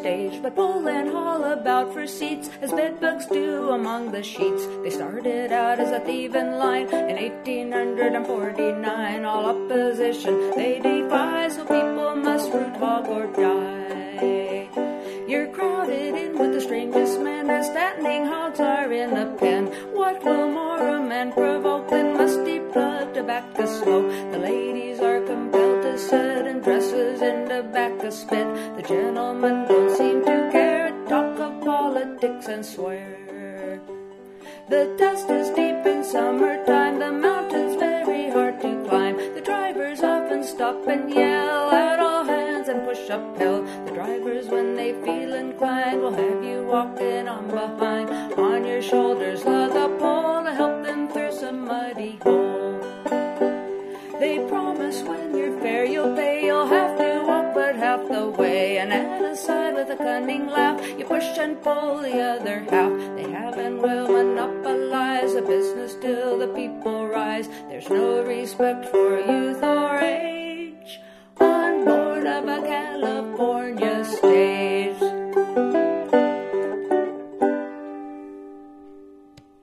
stage, but pull and haul about for seats as bedbugs do among the sheets. They started out as a thieving line in 1849. All opposition they defy, so people must root, hog, or die. You're crowded in with the strangest man, the standing hogs are in a pen. What will more a man provoke than musty plug tobacco smoke? The ladies are compelled to sit in dresses in tobacco spit. The gentlemen don't seem to care, talk of politics and swear. The dust is deep in summertime, the mountain's very hard to climb. The drivers often stop and yell out all hands and push uphill. The drivers, when they feel inclined, will have you walking on behind. On your shoulders lug a pole to help them through some muddy hole. They promise when you're fair you'll pay, you'll have to walk but half the way. And at a side with a cunning laugh, you push and pull the other half. They have and will monopolize the business till the people rise. There's no respect for youth or age.